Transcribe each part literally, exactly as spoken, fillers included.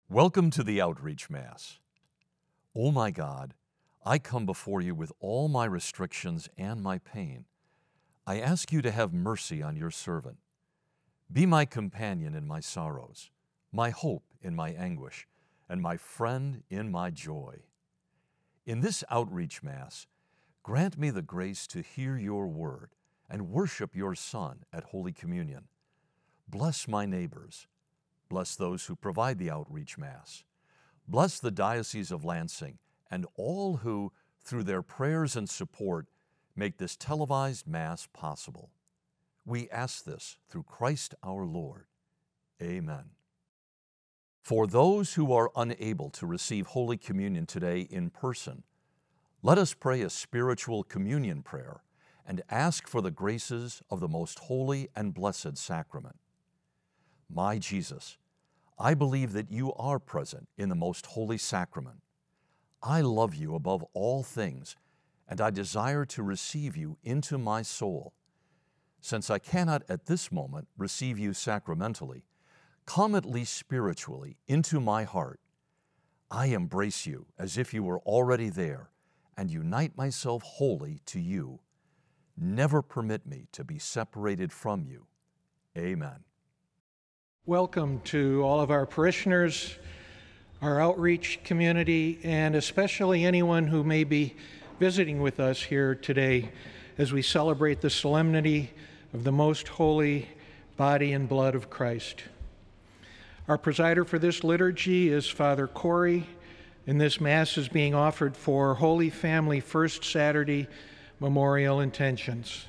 Welcome to the Outreach Mass. O my God, I come before you with all my restrictions and my pain. I ask you to have mercy on your servant. Be my companion in my sorrows, my hope in my anguish, and my friend in my joy. In this Outreach Mass, grant me the grace to hear your word and worship your Son at Holy Communion. Bless my neighbors. Bless those who provide the Outreach Mass. Bless the Diocese of Lansing and all who, through their prayers and support, make this televised Mass possible. We ask this through Christ our Lord. Amen. For those who are unable to receive Holy Communion today in person, let us pray a spiritual communion prayer and ask for the graces of the most holy and blessed sacrament. My Jesus, I believe that you are present in the most holy sacrament. I love you above all things, and I desire to receive you into my soul. Since I cannot at this moment receive you sacramentally, come at least spiritually into my heart. I embrace you as if you were already there and unite myself wholly to you. Never permit me to be separated from you. Amen. Welcome to all of our parishioners, our outreach community, and especially anyone who may be visiting with us here today as we celebrate the solemnity of the most holy body and blood of Christ. Our presider for this liturgy is Father Corey, and this Mass is being offered for Holy Family First Saturday Memorial Intentions.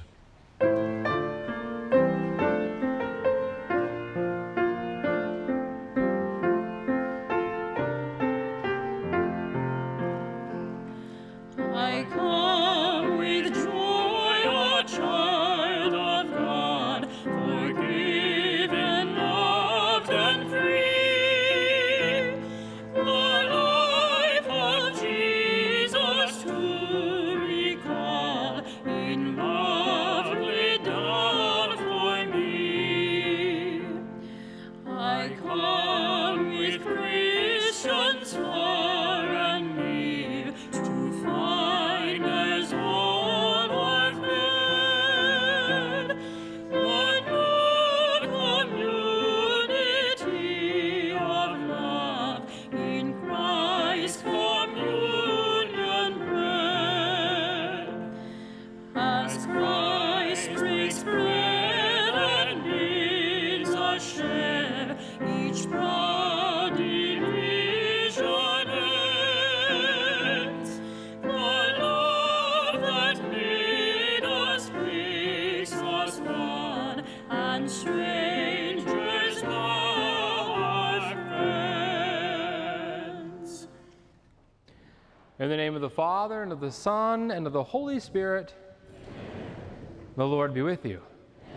In the name of the Father, and of the Son, and of the Holy Spirit, the Lord be with you.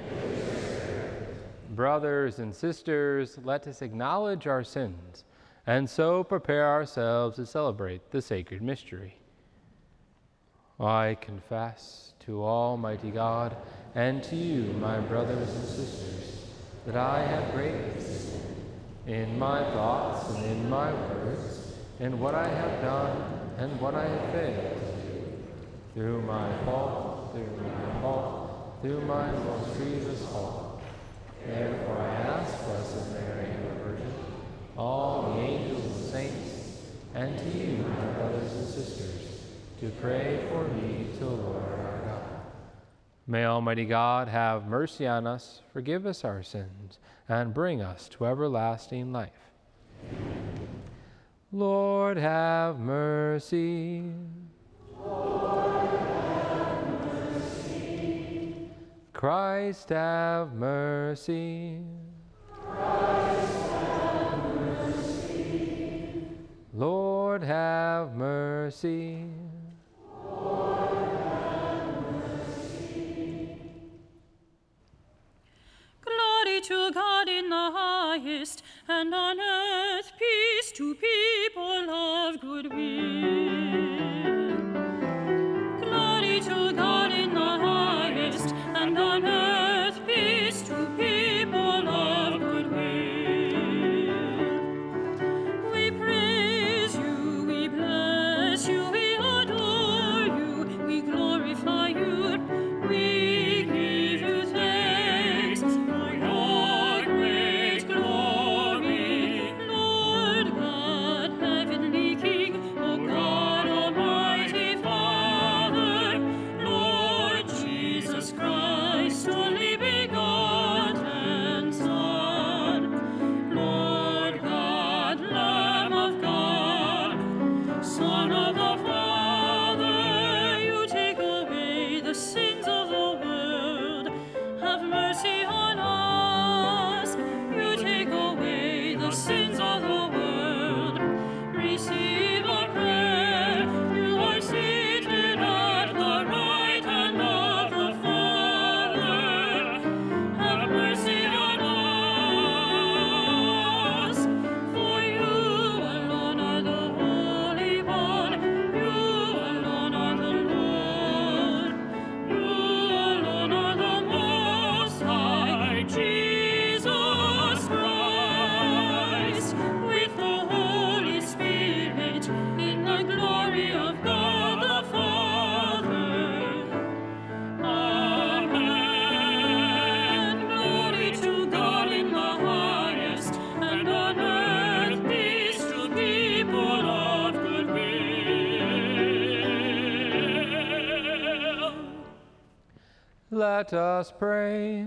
Brothers and sisters, let us acknowledge our sins, and so prepare ourselves to celebrate the sacred mystery. I confess to Almighty God and to you, my brothers and sisters, that I have greatly sinned in my thoughts and in my words, in what I have done and what I have failed to do, through my fault, through my fault, through my most grievous fault. Therefore I ask, Blessed Mary, the Virgin, all the angels and saints, and to you, my brothers and sisters, to pray for me to the Lord our God. May Almighty God have mercy on us, forgive us our sins, and bring us to everlasting life. Lord, have mercy. Lord, have mercy. Christ, have mercy. Christ, have mercy. Lord, have mercy. Lord, have mercy. Glory to God in the highest, and on earth peace to people of good will. Glory to God in the highest, and on earth peace to people of good will. We Let us pray.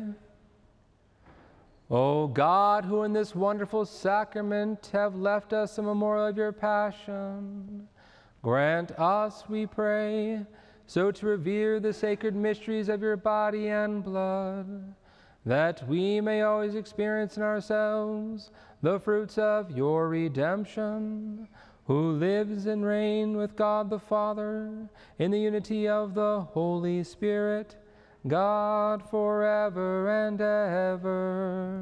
O God, who in this wonderful sacrament have left us a memorial of your passion, grant us, we pray, so to revere the sacred mysteries of your body and blood, that we may always experience in ourselves the fruits of your redemption, who lives and reigns with God the Father in the unity of the Holy Spirit, God forever and ever.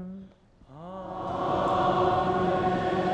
Amen.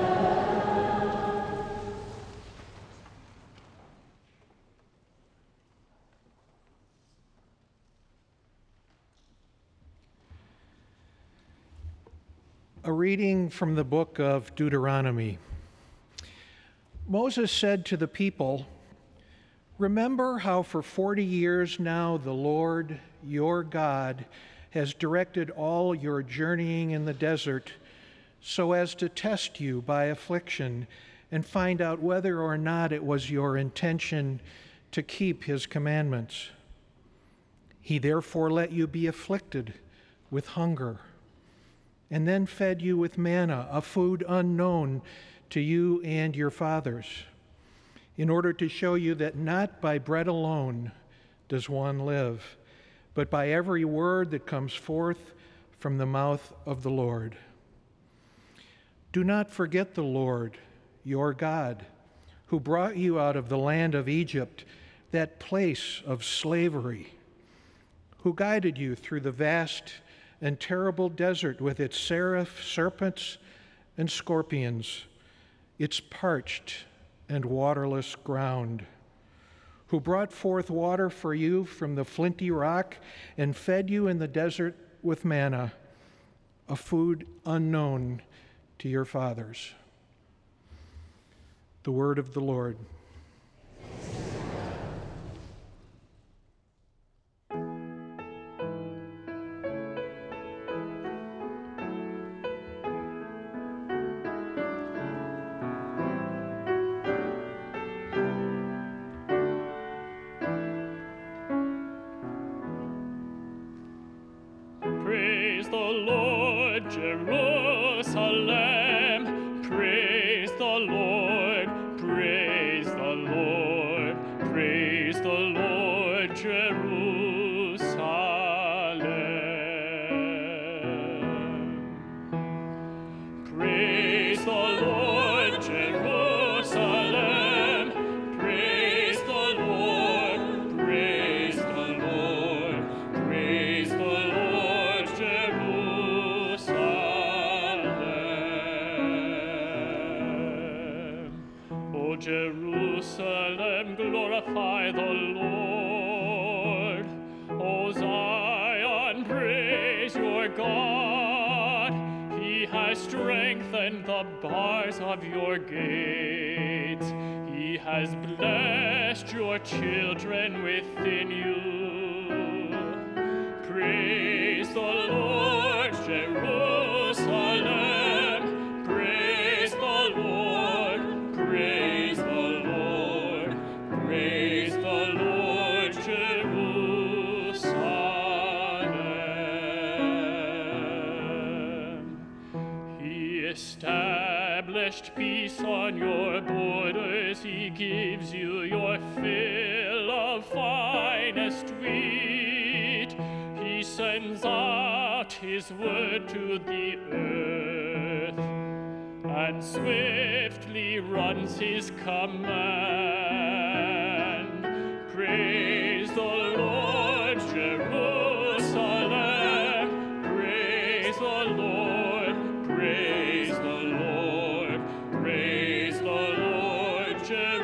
A reading from the book of Deuteronomy. Moses said to the people, "Remember how for forty years now the Lord, your God, has directed all your journeying in the desert so as to test you by affliction and find out whether or not it was your intention to keep his commandments. He therefore let you be afflicted with hunger, and then fed you with manna, a food unknown to you and your fathers, in order to show you that not by bread alone does one live, but by every word that comes forth from the mouth of the Lord. Do not forget the Lord, your God, who brought you out of the land of Egypt, that place of slavery, who guided you through the vast and terrible desert with its seraph, serpents and scorpions, its parched and waterless ground, who brought forth water for you from the flinty rock and fed you in the desert with manna, a food unknown to your fathers." The word of the Lord. Praise the Lord, Jerusalem. Praise the Lord, praise the Lord, praise the Lord, Jerusalem. Praise the Lord, Jerusalem. Praise the Lord, praise the Lord, praise the Lord, Jerusalem. O Jerusalem, glorify the Lord. O Zion, praise your God. He has strengthened the bars of your gates. He has blessed your children within you. Praise the Lord, Jerusalem. Praise the Lord, praise the Lord, praise the Lord, Jerusalem. He established peace on your borders. He gives you your fill of finest wheat. He sends out his word to the earth and swiftly runs his command. Praise the Lord, Jerusalem. Praise the Lord, praise the Lord, praise the Lord,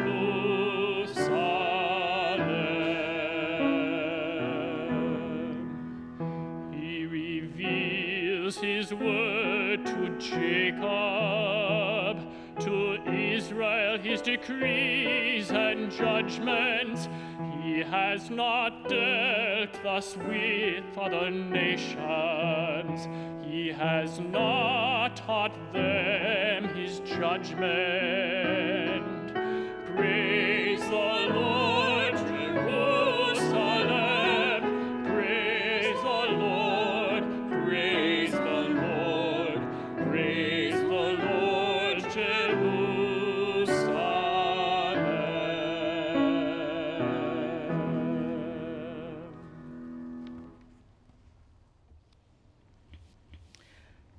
Jerusalem. He reveals his word to Jacob, to Israel his decrees and judgments. He has not dealt thus with other nations. He has not taught them his judgment. Praise the Lord, Jerusalem. Praise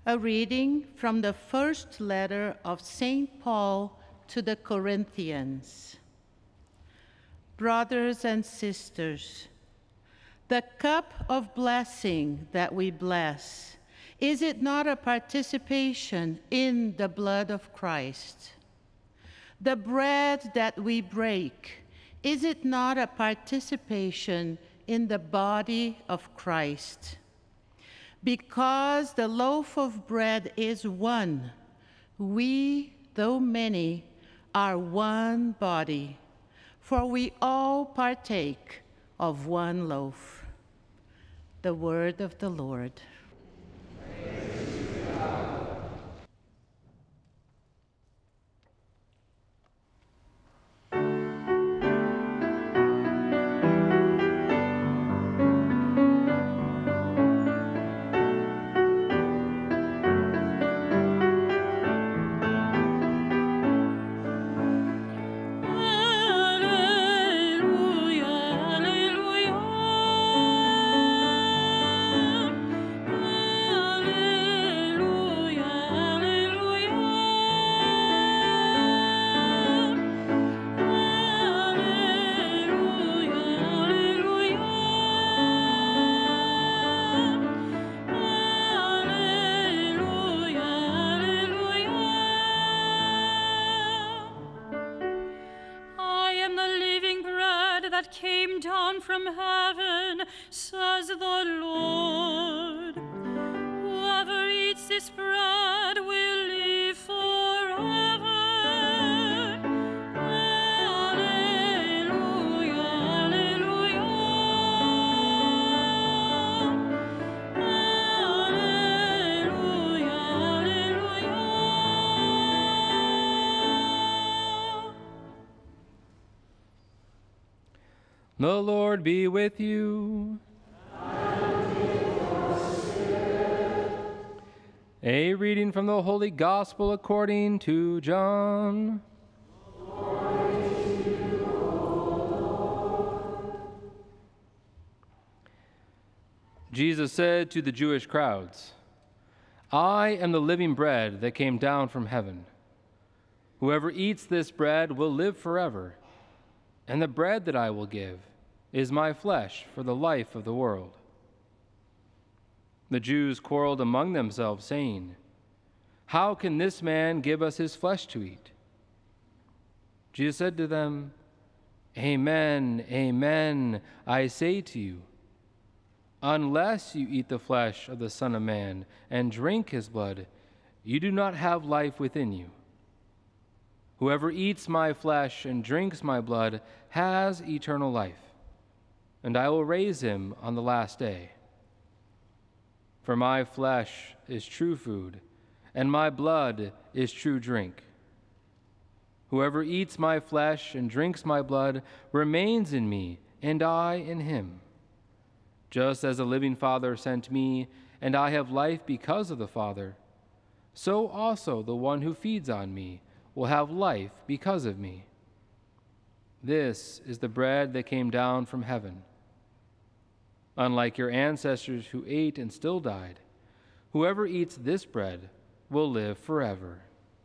A reading from the first letter of Saint Paul to the Corinthians. Brothers and sisters, the cup of blessing that we bless, is it not a participation in the blood of Christ? The bread that we break, is it not a participation in the body of Christ? Because the loaf of bread is one, we, though many, are one body, for we all partake of one loaf. The word of the Lord. that came down from heaven, says the Lord. Whoever eats this bread will live forever. Alleluia, alleluia. Alleluia, alleluia. The Lord be with you. And with your spirit. A reading from the Holy Gospel according to John. Glory to you, Lord. Jesus said to the Jewish crowds, I am the living bread that came down from heaven. Whoever eats this bread will live forever, and the bread that I will give is my flesh for the life of the world. The Jews quarreled among themselves, saying, How can this man give us his flesh to eat? Jesus said to them, Amen, amen, I say to you, unless you eat the flesh of the Son of Man and drink his blood, you do not have life within you. Whoever eats my flesh and drinks my blood has eternal life, and I will raise him on the last day. For my flesh is true food, and my blood is true drink. Whoever eats my flesh and drinks my blood remains in me, and I in him. Just as the living Father sent me, and I have life because of the Father, so also the one who feeds on me will have life because of me. This is the bread that came down from heaven. Unlike your ancestors who ate and still died, whoever eats this bread will live forever.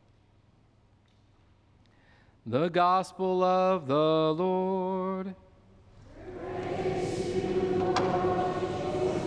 The Gospel of the Lord. Praise you, Lord Jesus.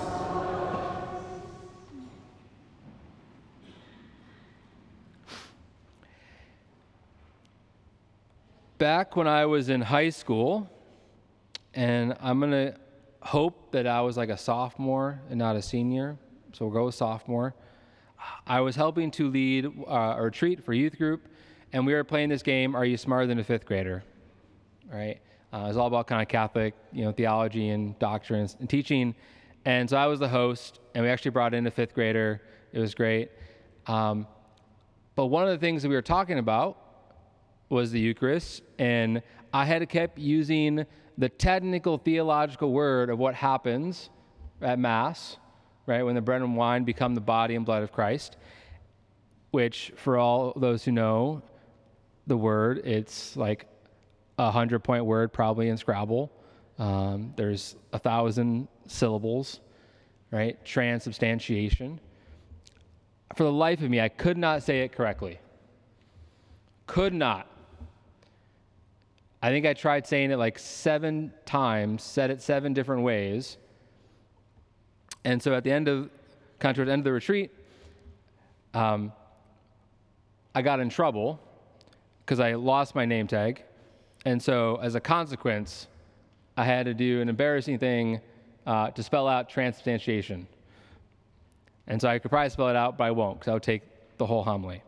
Back when I was in high school, and I'm going to hope that I was like a sophomore and not a senior, so we'll go with sophomore. I was helping to lead uh, a retreat for youth group, and we were playing this game, Are You Smarter Than a Fifth Grader? Right? Uh, it was all about kind of Catholic, you know, theology and doctrine and teaching. And so I was the host, and we actually brought in a fifth grader. It was great. Um, but one of the things that we were talking about was the Eucharist, and I had to keep using the technical theological word of what happens at Mass, right, when the bread and wine become the body and blood of Christ, which for all those who know the word, it's like a hundred-point word probably in Scrabble. Um, there's a thousand syllables, right, transubstantiation. for the life of me, I could not say it correctly. Could not. I think I tried saying it like seven times, said it seven different ways. And so at the end of, kind of toward the end of the retreat, um, I got in trouble because I lost my name tag. And so as a consequence, I had to do an embarrassing thing uh, to spell out transubstantiation. And so I could probably spell it out, but I won't, because I would take the whole homily.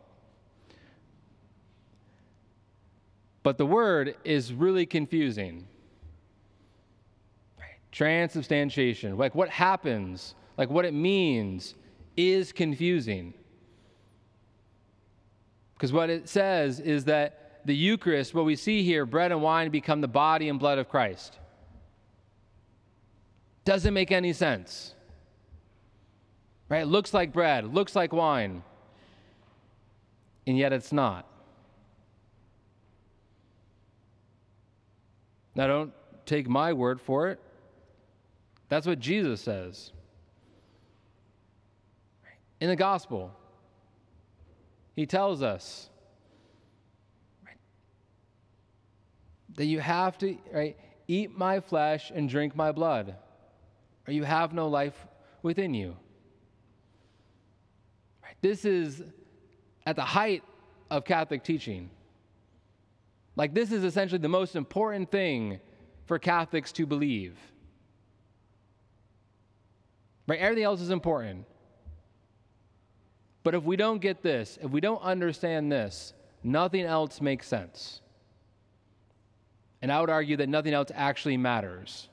But the word is really confusing. Transubstantiation, like what happens, like what it means, is confusing. Because what it says is that the Eucharist, what we see here, bread and wine become the body and blood of Christ. Doesn't make any sense. Right? It looks like bread, looks like wine, and yet it's not. Now, don't take my word for it. That's what Jesus says. In the gospel, he tells us that you have to, right, eat my flesh and drink my blood, or you have no life within you. Right? This is at the height of Catholic teaching. Like, this is essentially the most important thing for Catholics to believe. Right? Everything else is important. But if we don't get this, if we don't understand this, nothing else makes sense. And I would argue that nothing else actually matters.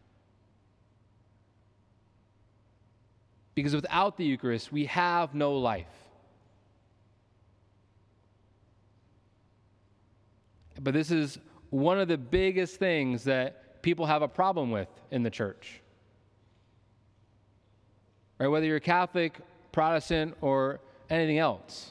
Because without the Eucharist, we have no life. But this is one of the biggest things that people have a problem with in the church. Right? Whether you're Catholic, Protestant, or anything else.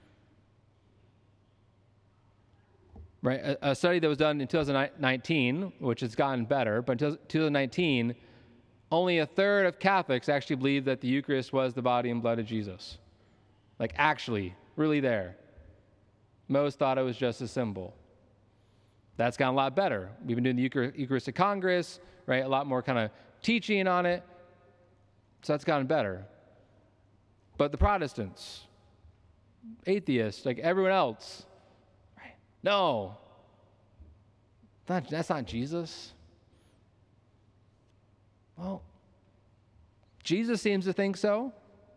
Right? A, a study that was done in two thousand nineteen, which has gotten better, but in two thousand nineteen, only a third of Catholics actually believed that the Eucharist was the body and blood of Jesus. Like, actually, really there. Most thought it was just a symbol. That's gotten a lot better. We've been doing the Eucharistic Congress, right? A lot more kind of teaching on it. So that's gotten better. But the Protestants, atheists, like everyone else, right? No, that, that's not Jesus. Well, Jesus seems to think so.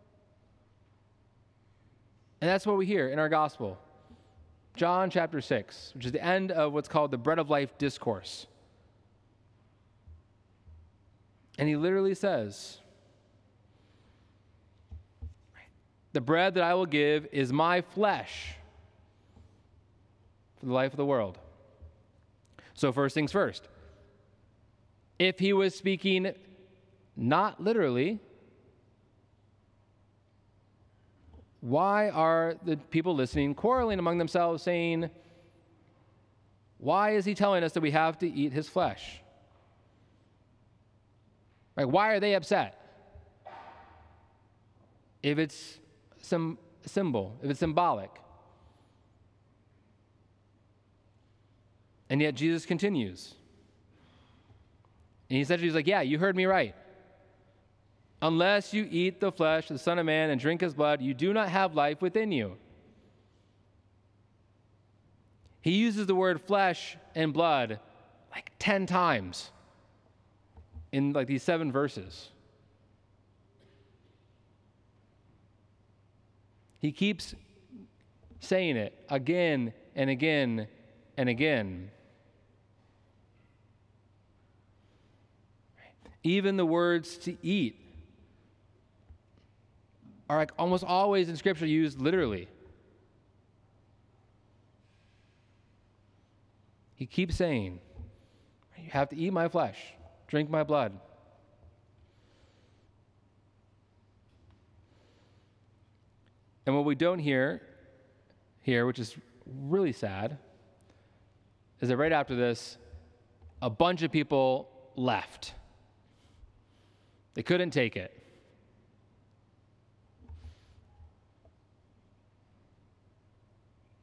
And that's what we hear in our gospel. John chapter six, which is the end of what's called the Bread of Life discourse. And he literally says, the bread that I will give is my flesh for the life of the world. So first things first. If he was speaking not literally, why are the people listening quarreling among themselves, saying, why is he telling us that we have to eat his flesh? Right? Why are they upset? If it's some symbol, if it's symbolic. And yet Jesus continues. And he essentially is like, yeah, you heard me right. Unless you eat the flesh of the Son of Man and drink his blood, you do not have life within you. He uses the word flesh and blood like ten times in like these seven verses. He keeps saying it again and again and again. Even the words to eat are like almost always in Scripture used literally. He keeps saying, you have to eat my flesh, drink my blood. And what we don't hear here, which is really sad, is that right after this, a bunch of people left. They couldn't take it.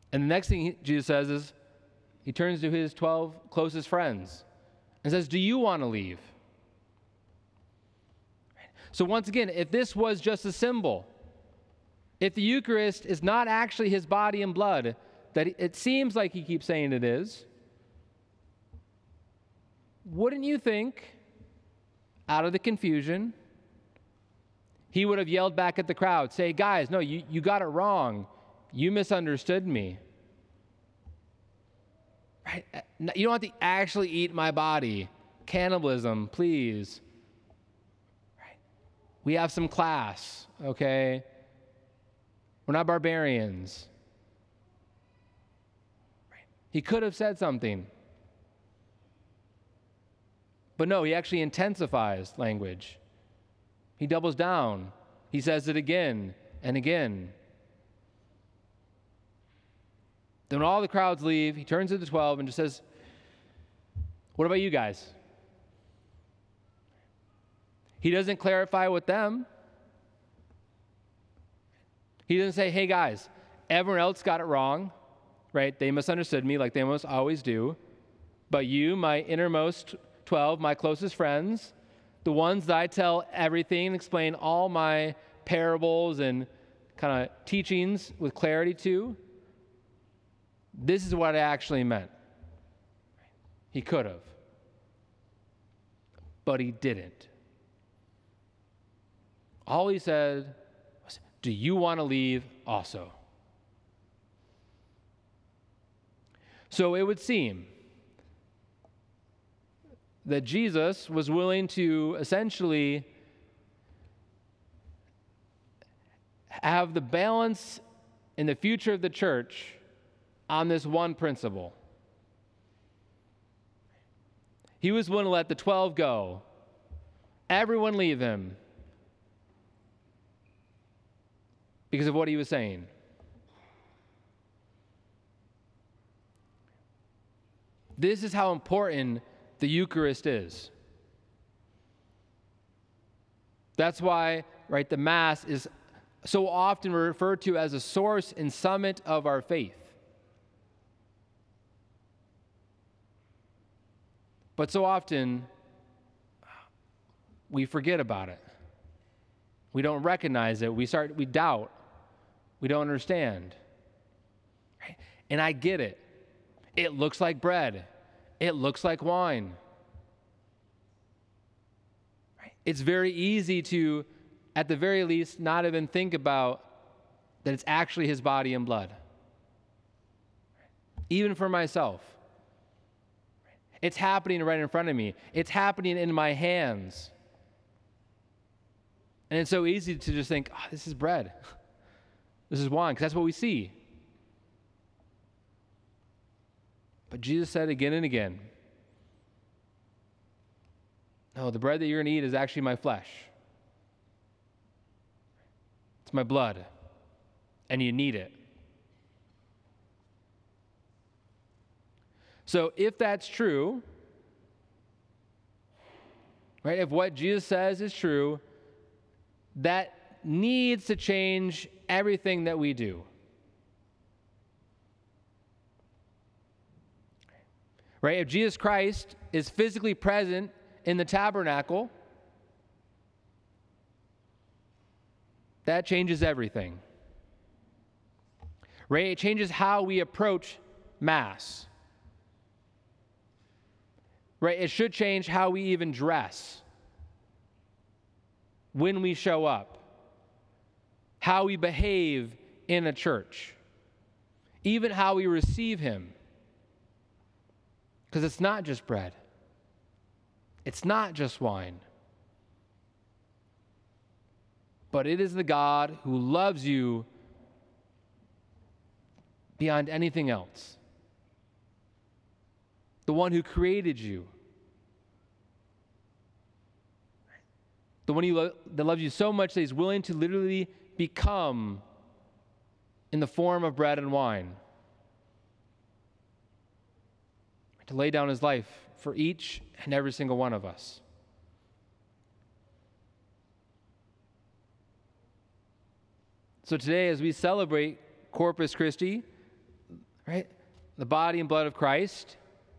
And the next thing he, Jesus says is, he turns to his twelve closest friends and says, do you want to leave? So once again, if this was just a symbol, if the Eucharist is not actually his body and blood, that it seems like he keeps saying it is, wouldn't you think, out of the confusion, he would have yelled back at the crowd, say, guys, no, you, you got it wrong. You misunderstood me. Right? You don't have to actually eat my body. Cannibalism, please. Right? We have some class, okay? We're not barbarians. Right? He could have said something. But no, he actually intensifies language. He doubles down. He says it again and again. Then when all the crowds leave, he turns to the twelve and just says, what about you guys? He doesn't clarify with them. He doesn't say, hey guys, everyone else got it wrong, right? They misunderstood me like they almost always do. But you, my innermost twelve, my closest friends, the ones that I tell everything and explain all my parables and kind of teachings with clarity to, this is what I actually meant. He could have. But he didn't. All he said was, do you want to leave also? So it would seem that Jesus was willing to essentially have the balance in the future of the church on this one principle. He was willing to let the twelve go, everyone leave him, because of what he was saying. This is how important the Eucharist is. That's why, right, the Mass is so often referred to as a source and summit of our faith. But so often, we forget about it. We don't recognize it. We start, we doubt. We don't understand. Right? And I get it. It looks like bread. It looks like wine. Right? It's very easy to, at the very least, not even think about that it's actually his body and blood. Even for myself. It's happening right in front of me. It's happening in my hands. And it's so easy to just think, oh, this is bread. This is wine, because that's what we see. But Jesus said again and again, no, the bread that you're going to eat is actually my flesh. It's my blood, and you need it. So if that's true, right, if what Jesus says is true, that needs to change everything that we do. Right? If Jesus Christ is physically present in the tabernacle, that changes everything. Right? It changes how we approach Mass. Right? It should change how we even dress when we show up, how we behave in a church, even how we receive him. Because it's not just bread. It's not just wine. But it is the God who loves you beyond anything else. The one who created you. The one who lo- that loves you so much that he's willing to literally become in the form of bread and wine. To lay down his life for each and every single one of us. So today, as we celebrate Corpus Christi, right? The body and blood of Christ.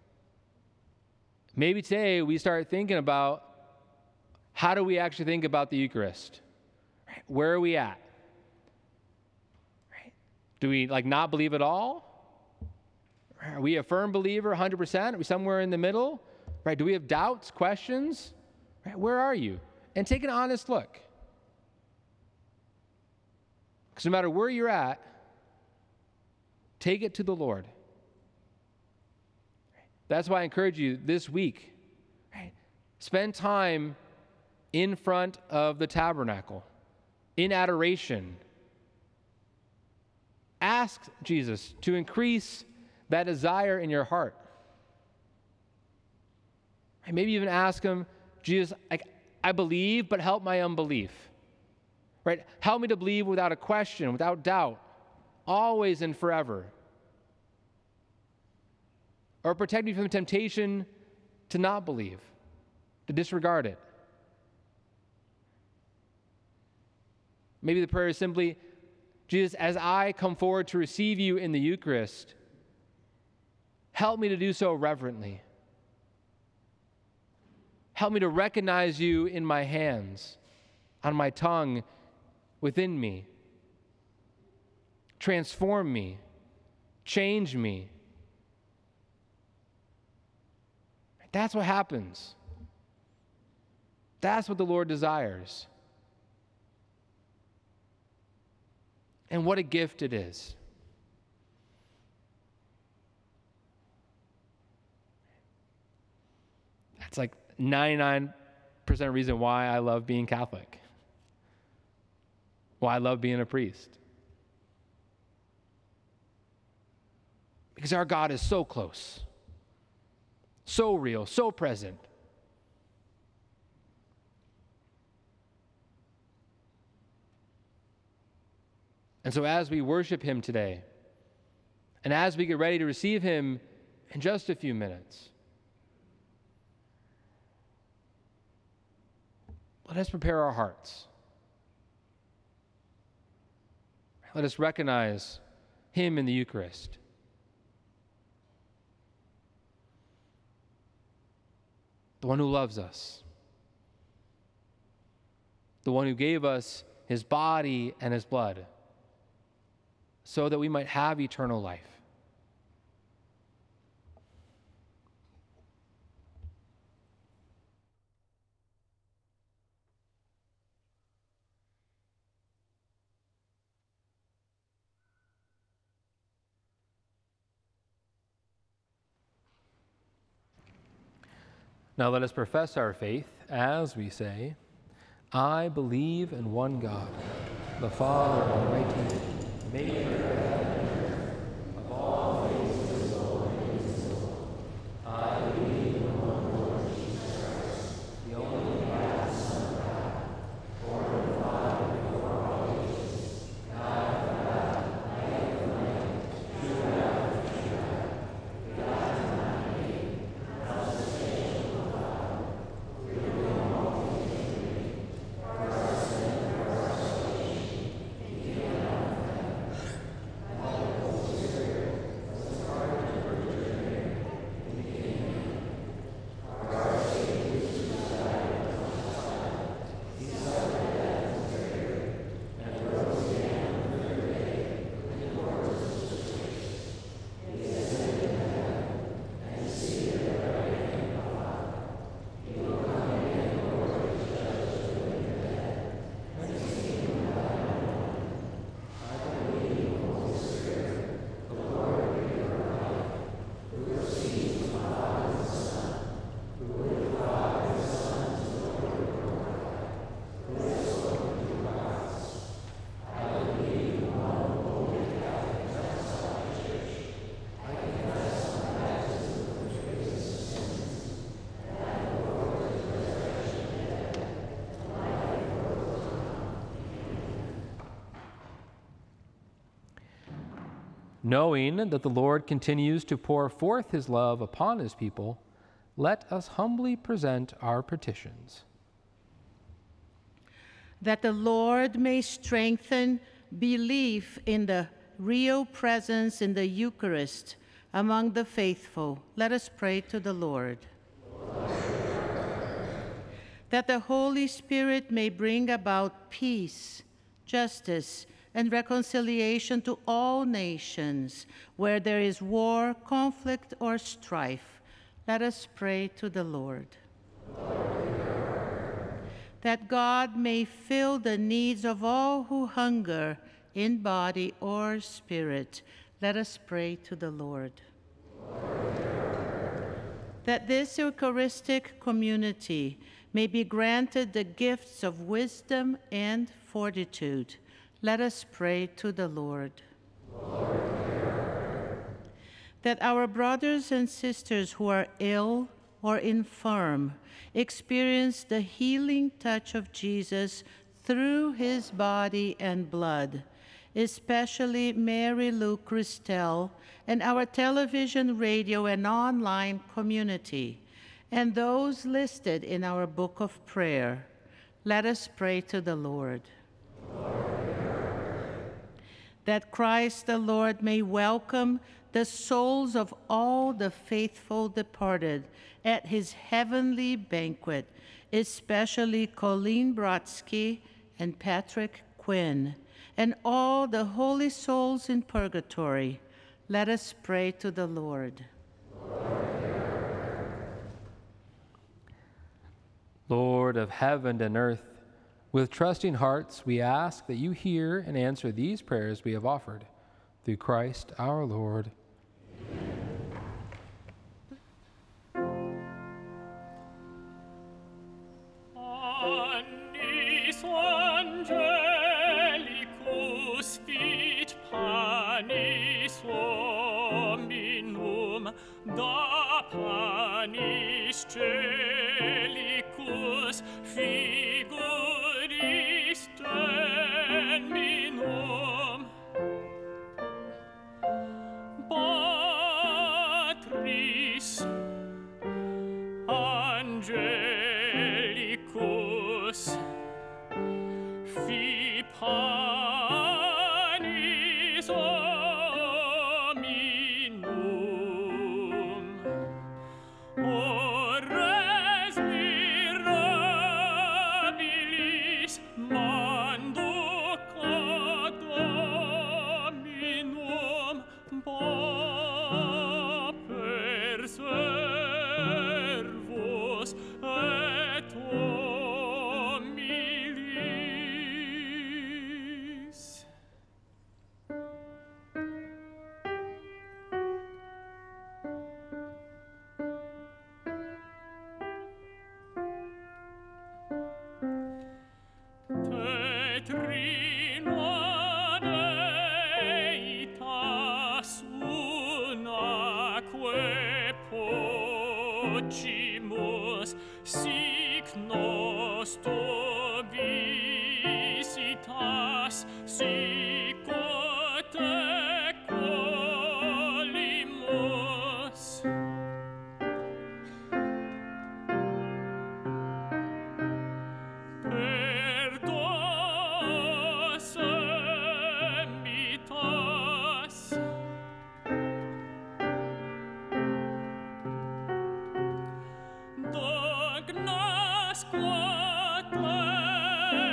Maybe today we start thinking about how do we actually think about the Eucharist? Right? Where are we at? Right? Do we like not believe at all? Are we a firm believer, one hundred percent? Are we somewhere in the middle? Right? Do we have doubts, questions? Right? Where are you? And take an honest look. Because no matter where you're at, take it to the Lord. That's why I encourage you this week, right? Spend time in front of the tabernacle, in adoration. Ask Jesus to increase that desire in your heart. And maybe even ask him, Jesus, I, I believe, but help my unbelief. Right? Help me to believe without a question, without doubt, always and forever. Or protect me from the temptation to not believe, to disregard it. Maybe the prayer is simply, Jesus, as I come forward to receive you in the Eucharist, help me to do so reverently. Help me to recognize you in my hands, on my tongue, within me. Transform me. Change me. That's what happens. That's what the Lord desires. And what a gift it is. That's like ninety-nine percent reason why I love being Catholic. Why I love being a priest. Because our God is so close. So real, so present. And so as we worship him today, and as we get ready to receive him in just a few minutes, let us prepare our hearts. Let us recognize him in the Eucharist. The one who loves us. The one who gave us his body and his blood so that we might have eternal life. Now let us profess our faith as we say, I believe in one God, the Father Almighty, maker of heaven and earth, of all things visible and invisible. I believe in one Lord Jesus Christ, the only begotten Son of God, born of the Father before all ages, God of God, light of light, true God of true God, begotten and not made, consubstantial of God, through whom all things were made, for our sin and for our salvation, beginning of heaven, and the Holy Spirit, was incarnate of the Virgin Mary, in the beginning, for our sake he was crucified and crucified. He suffered death and was buried, and rose again on the third day, in accordance with the Scriptures. He ascended into heaven, and is seated at the right hand of God. He will come again in glory to judge the living and the dead, and his kingdom will have no end. I believe in the Holy Spirit, the Lord, giver of life, who proceeds from the Father and the Son, who with the Father and the Son is Lord and glorified, who has spoken through the prophets. I believe in one holy Catholic apostolic church. I confess my baptism for the forgiveness of sins, and I look forward to the resurrection of the dead, and life in the world to come. Knowing that the Lord continues to pour forth his love upon his people, let us humbly present our petitions. That the Lord may strengthen belief in the real presence in the Eucharist among the faithful, let us pray to the Lord. That the Holy Spirit may bring about peace, justice, and reconciliation to all nations where there is war, conflict, or strife, let us pray to the Lord. That God may fill the needs of all who hunger in body or spirit, let us pray to the Lord. That this Eucharistic community may be granted the gifts of wisdom and fortitude, let us pray to the Lord. That our brothers and sisters who are ill or infirm experience the healing touch of Jesus through his body and blood, especially Mary Lou Christel and our television, radio, and online community, and those listed in our book of prayer. Let us pray to the Lord. That Christ the Lord may welcome the souls of all the faithful departed at his heavenly banquet, especially Colleen Brodsky and Patrick Quinn, and all the holy souls in purgatory. Let us pray to the Lord. Lord of heaven and earth, with trusting hearts we ask that you hear and answer these prayers we have offered. Through Christ our Lord. Annis angelicus fit panis hominum, da panis celicus figuris terminum. Patris angelicus fi panis hominum, ores mirabilis manducat Dominum, paper servus et homilis. Tetrina deitas unaque pocimus, sic nosto visitas, sic te colimus. Per tuos amitas, dognas quod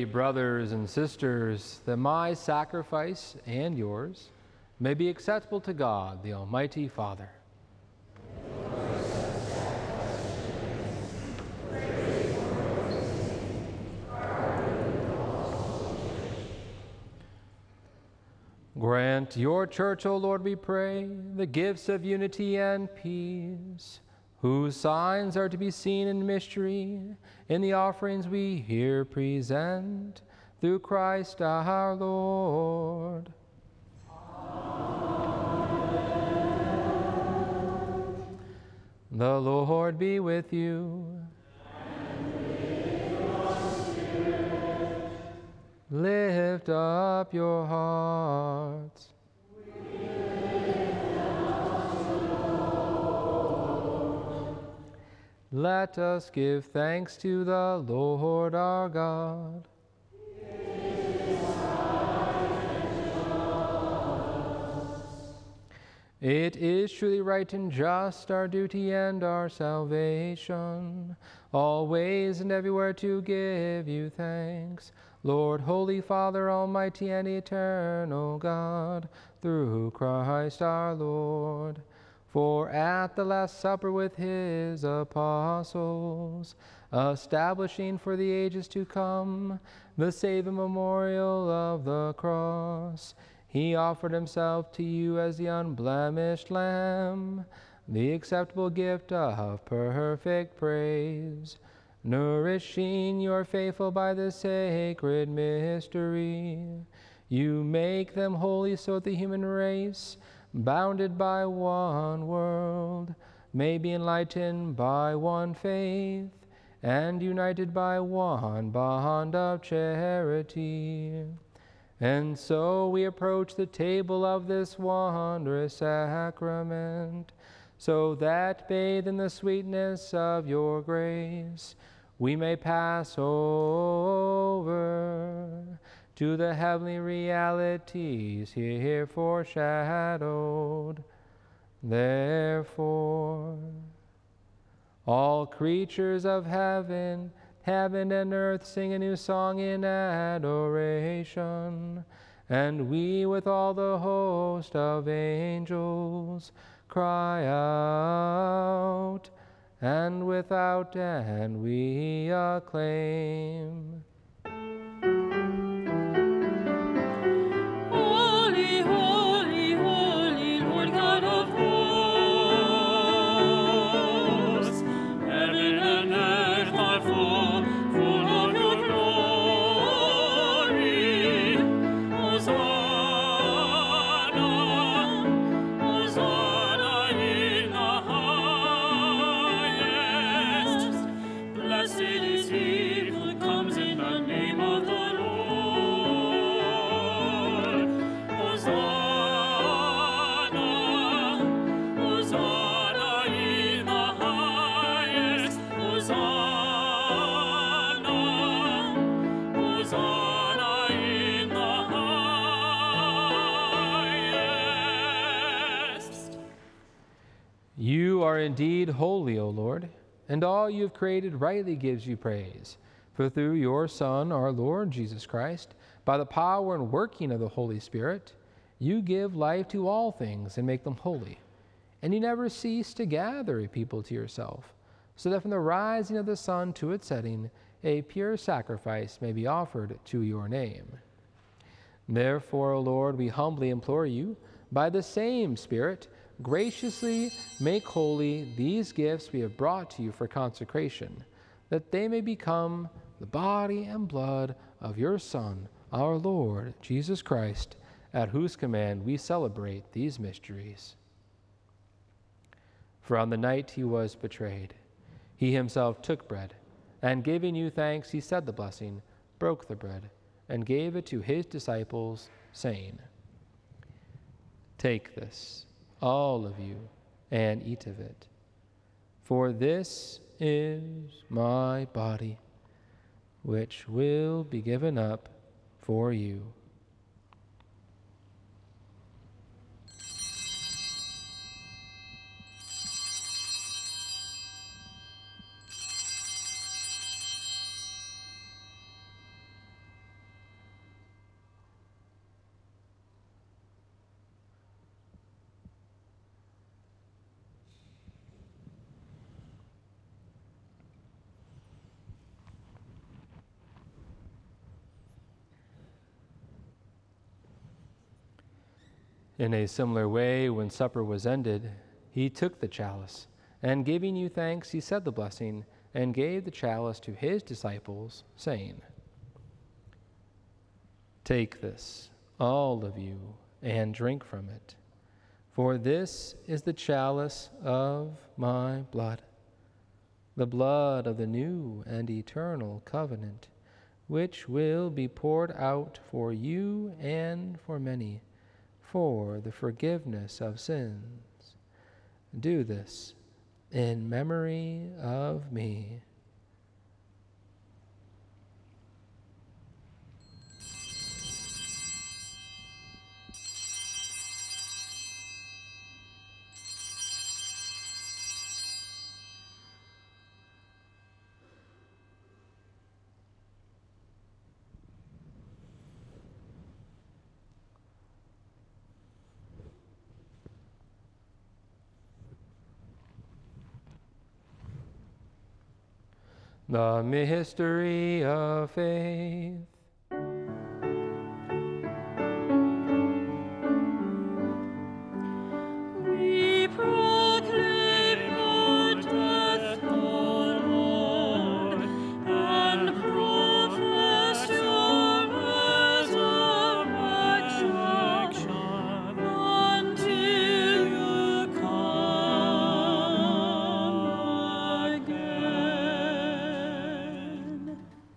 Pray, brothers and sisters, that my sacrifice and yours may be acceptable to God, the Almighty Father. Grant your church, O Lord, we pray, the gifts of unity and peace, whose signs are to be seen in mystery in the offerings we here present, through Christ our Lord. Amen. The Lord be with you. Lift up your hearts. Let us give thanks to the Lord our God. It is truly right and just, our duty and our salvation, always and everywhere to give you thanks, Lord, Holy Father, Almighty and eternal God, through Christ our Lord. For at the Last Supper with his apostles, establishing for the ages to come the saving memorial of the cross, he offered himself to you as the unblemished Lamb, the acceptable gift of perfect praise, nourishing your faithful by the sacred mystery. You make them holy so that the human race, bounded by one world, may be enlightened by one faith, and united by one bond of charity. And so we approach the table of this wondrous sacrament, so that, bathed in the sweetness of your grace, we may pass over to the heavenly realities here foreshadowed. Therefore, all creatures of heaven, heaven and earth sing a new song in adoration, and we with all the host of angels cry out, and without end we acclaim. Holy, holy, holy, Lord God of hosts, heaven and earth are full, full of your glory. Hosanna, Hosanna in the highest. Blessed is he who comes in the name of the Lord. Hosanna, Hosanna in the highest. Hosanna, Hosanna in the highest. You are indeed holy, O Lord, and all you have created rightly gives you praise. For through your Son, our Lord Jesus Christ, by the power and working of the Holy Spirit, you give life to all things and make them holy. And you never cease to gather a people to yourself, so that from the rising of the sun to its setting, a pure sacrifice may be offered to your name. Therefore, O Lord, we humbly implore you, by the same Spirit, graciously make holy these gifts we have brought to you for consecration, that they may become the body and blood of your Son, our Lord Jesus Christ, at whose command we celebrate these mysteries. For on the night he was betrayed, he himself took bread, and giving you thanks, he said the blessing, broke the bread, and gave it to his disciples, saying, "Take this, all of you, and eat of it. For this is my body, which will be given up for you." In a similar way, when supper was ended, he took the chalice, and giving you thanks, he said the blessing, and gave the chalice to his disciples, saying, "Take this, all of you, and drink from it, for this is the chalice of my blood, the blood of the new and eternal covenant, which will be poured out for you and for many, for the forgiveness of sins. Do this in memory of me." The mystery of faith. We proclaim your death, O Lord, and profess your resurrection until you come again.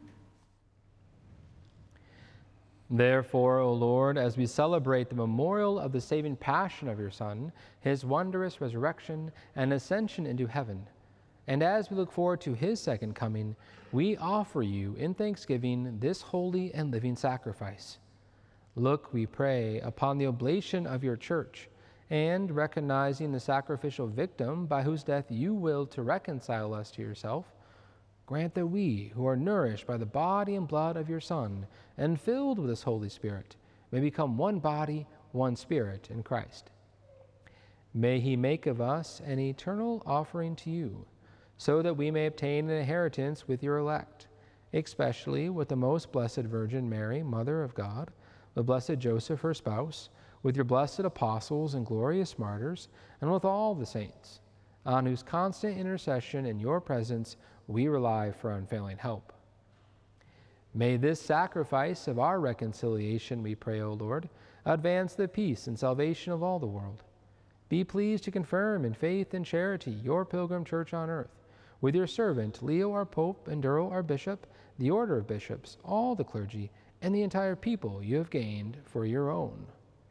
Therefore, O Lord, as we celebrate the memorial of the saving passion of your Son, his wondrous resurrection and ascension into heaven, and as we look forward to his second coming, we offer you in thanksgiving this holy and living sacrifice. Look, we pray, upon the oblation of your church, and recognizing the sacrificial victim by whose death you willed to reconcile us to yourself, grant that we, who are nourished by the body and blood of your Son, and filled with this Holy Spirit, may become one body, one spirit in Christ. May he make of us an eternal offering to you, so that we may obtain an inheritance with your elect, especially with the most blessed Virgin Mary, Mother of God, with blessed Joseph, her spouse, with your blessed apostles and glorious martyrs, and with all the saints, on whose constant intercession in your presence we rely for unfailing help. May this sacrifice of our reconciliation, we pray, O Lord, advance the peace and salvation of all the world. Be pleased to confirm in faith and charity your pilgrim church on earth, with your servant Leo our Pope and Durrow our Bishop, the order of bishops, all the clergy, and the entire people you have gained for your own.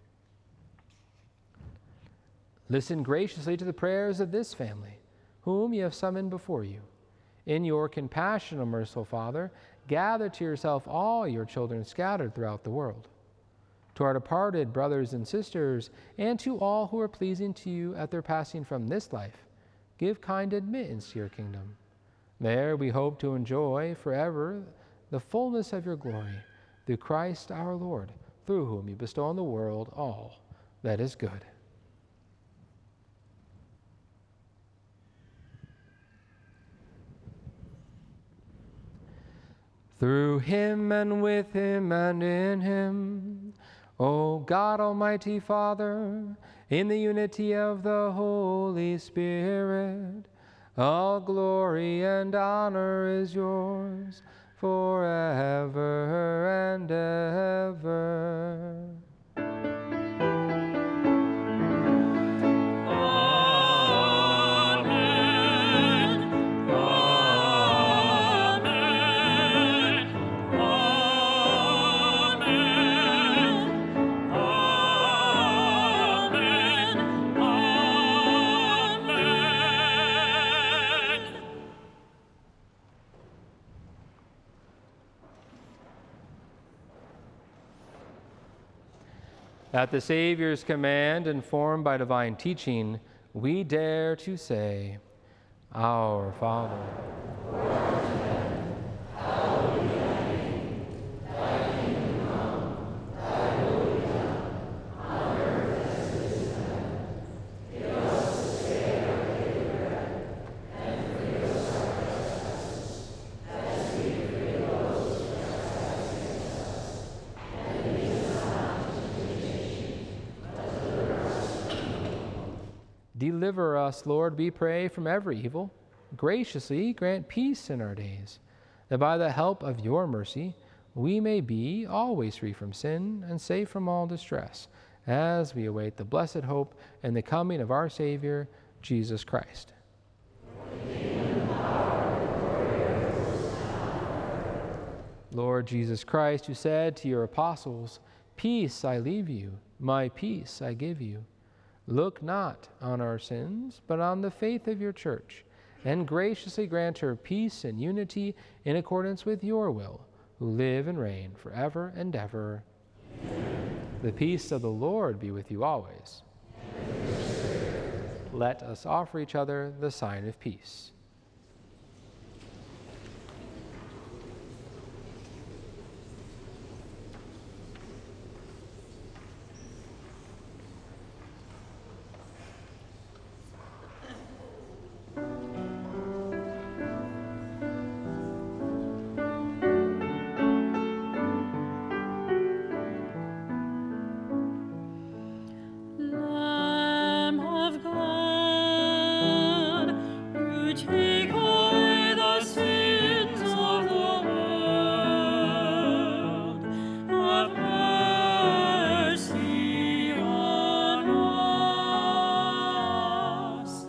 Listen graciously to the prayers of this family, whom you have summoned before you. In your compassion, O merciful Father, gather to yourself all your children scattered throughout the world. To our departed brothers and sisters, and to all who are pleasing to you at their passing from this life, give kind admittance to your kingdom. There we hope to enjoy forever the fullness of your glory, through Christ our Lord, through whom you bestow on the world all that is good. Through him and with him and in him, O God Almighty Father, in the unity of the Holy Spirit, all glory and honor is yours forever and ever. At the Savior's command, informed by divine teaching, we dare to say, Our Father, who art in heaven, hallowed be thy name. Thy kingdom come, thy will be done, on earth as it is in heaven. Give us this day our daily bread, and forgive us our trespasses, as we forgive those who trespass against us. And lead us not into temptation, but deliver Deliver us, Lord, we pray, from every evil. Graciously grant peace in our days, that by the help of your mercy we may be always free from sin and safe from all distress, as we await the blessed hope and the coming of our Savior, Jesus Christ. Lord Jesus Christ, who said to your apostles, "Peace I leave you, my peace I give you," look not on our sins, but on the faith of your church, and graciously grant her peace and unity in accordance with your will, who live and reign forever and ever. Amen. The peace of the Lord be with you always. Let us offer each other the sign of peace. Lamb of God, you take away the sins of the world. Have mercy on us.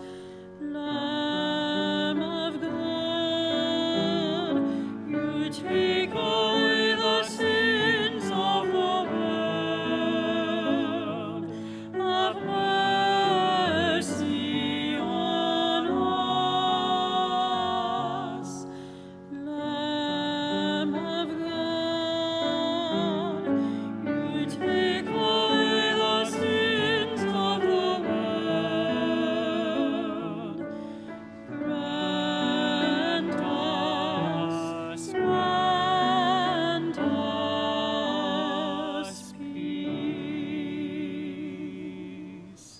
Lamb of God, you take away the sins of the world. Have mercy on us. Lamb of God, you take away the sins of the world. Grant us, grant us peace.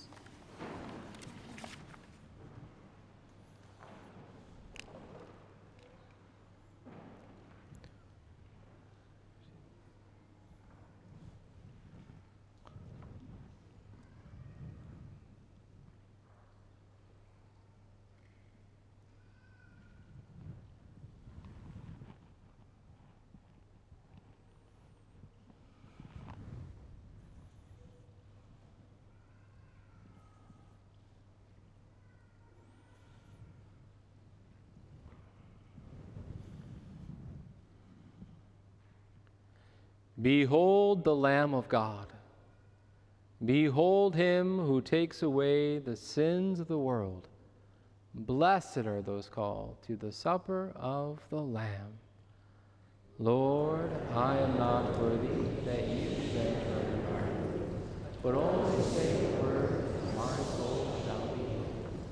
Behold the Lamb of God. Behold him who takes away the sins of the world. Blessed are those called to the supper of the Lamb. Lord, I am not worthy that you should enter into my heart, but only say a word, and my soul shall be healed.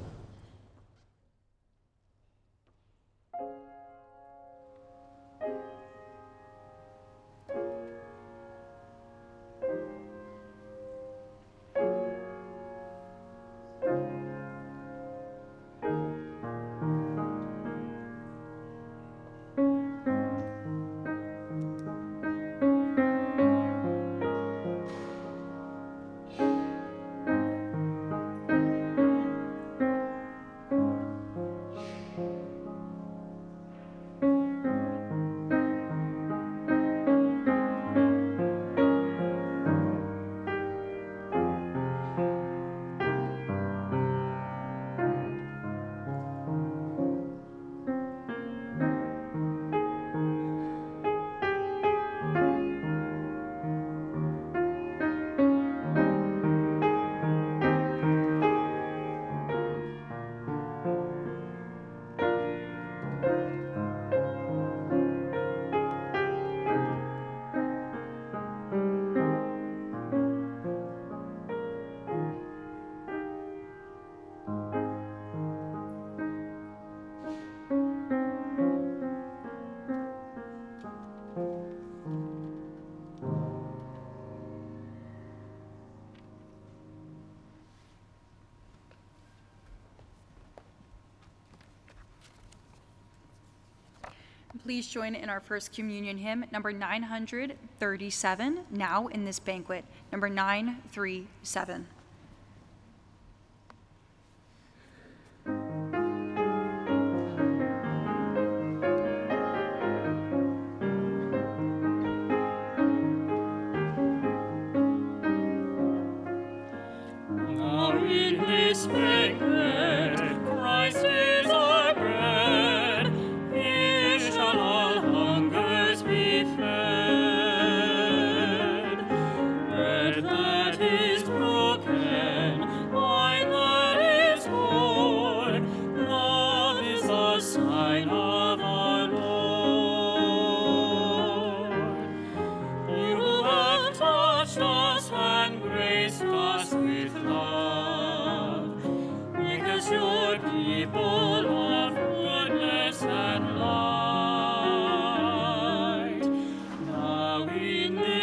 Please join in our First Communion hymn, number nine hundred thirty-seven, Now in This Banquet, number nine thirty-seven.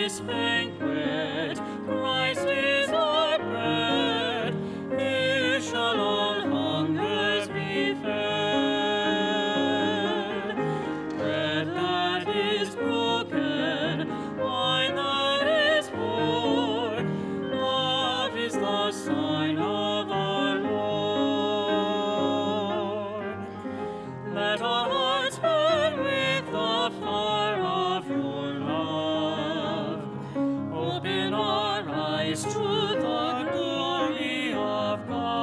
this banquet, Christ is our bread. Here shall all hungers be fed. Bread that is broken, wine that is poured, love is the sign of our Lord. Let our hearts burn with the fire of your love. Open our eyes to the glory of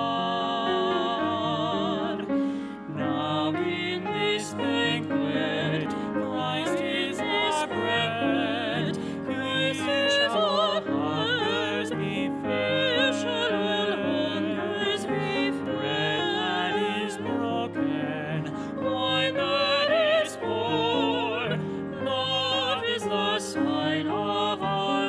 God. Now in this banquet, Christ is our bread. Here shall all hungers be fed. Shall all hungers be fed. Bread that is broken, wine that is poured, love is the sign of our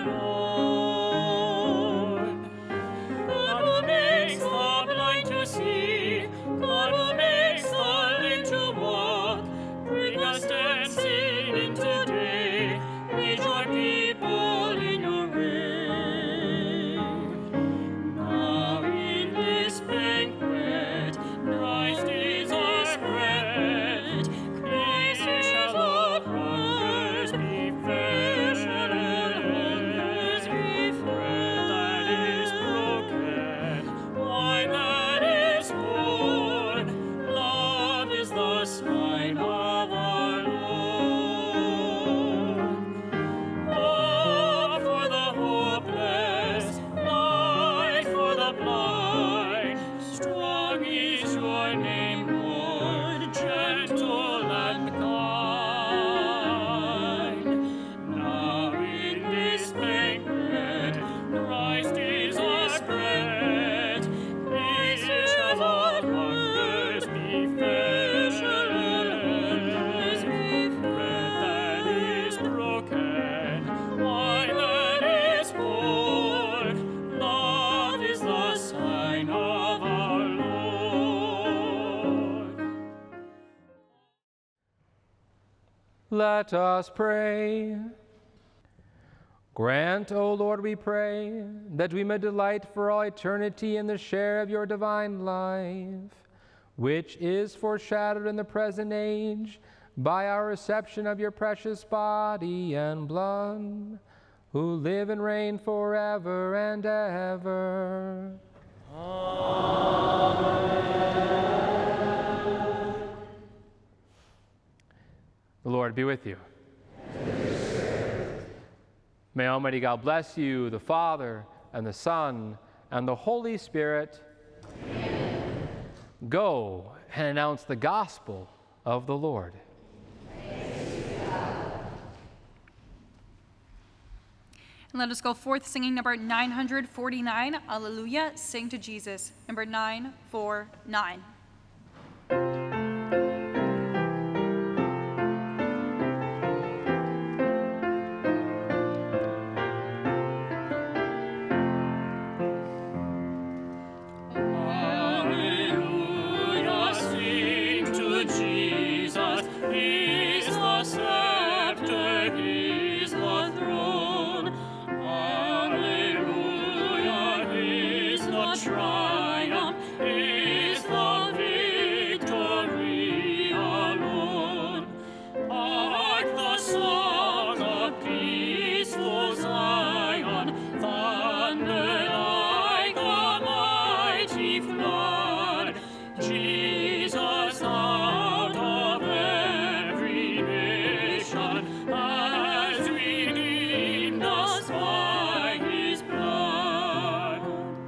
Lord. God who makes the blind to see, God who makes the lame to walk, bring us dancing into day, lead your people in your way. Now in this banquet, Christ is our bread. Here shall all hungers be fed. Shall all hungers be fed. Bread that is broken, wine that is poured, love is the sign of our Lord. Oh, for the hopeless, light for the blind, strong is your name, Lord, gentle and kind. Now in this banquet, Christ is our bread. Here shall all hungers be fed. Shall all hungers be fed. Bread that is broken, wine that is poured, love is the sign of our Lord. Let us pray. Grant, O Lord, we pray, that we may delight for all eternity in the share of your divine life, which is foreshadowed in the present age by our reception of your precious body and blood, who live and reign forever and ever. The Lord be with you. May Almighty God bless you, the Father, and the Son, and the Holy Spirit. Amen. Go and announce the gospel of the Lord. And let us go forth singing number nine hundred forty-nine, Alleluia, sing to Jesus, number nine four nine. Alleluia, sing to Jesus, He's the scepter, He's the throne. Alleluia, He's the triumph, He's the victory alone. Hark the song of peaceful Zion, thunder like a mighty flood. Jesus out of every nation has redeemed us by his blood.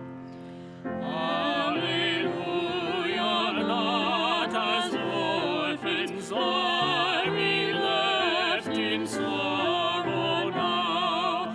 Alleluia, not as orphans are we left in sorrow now.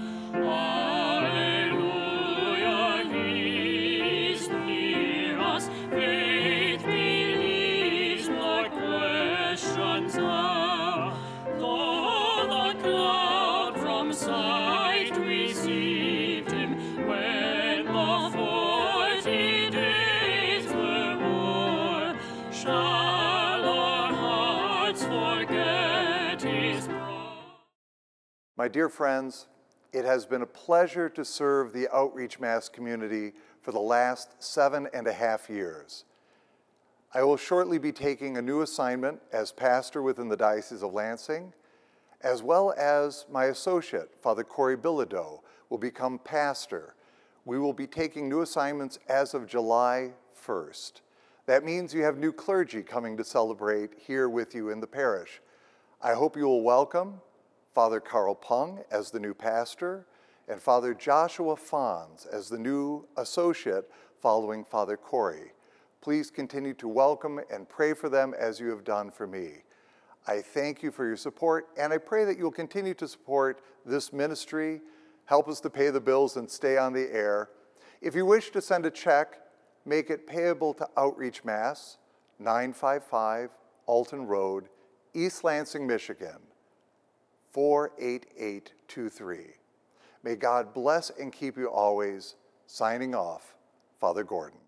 Alleluia, he's near us, faith believes, nor questions how. Though the cloud from sight received him, when the forty days were o'er, shall our hearts forget his brow? My dear friends, It has been a pleasure to serve the Outreach Mass community for the last seven and a half years. I will shortly be taking a new assignment as pastor within the Diocese of Lansing, as well as my associate, Father Corey Bilodeau, will become pastor. We will be taking new assignments as of July first. That means you have new clergy coming to celebrate here with you in the parish. I hope you will welcome Father Carl Pung as the new pastor and Father Joshua Fons as the new associate following Father Corey. Please continue to welcome and pray for them as you have done for me. I thank you for your support, and I pray that you'll continue to support this ministry, help us to pay the bills and stay on the air. If you wish to send a check, make it payable to Outreach Mass, nine five five Alton Road, East Lansing, Michigan, four eight eight two three. May God bless and keep you always. Signing off, Father Gordon.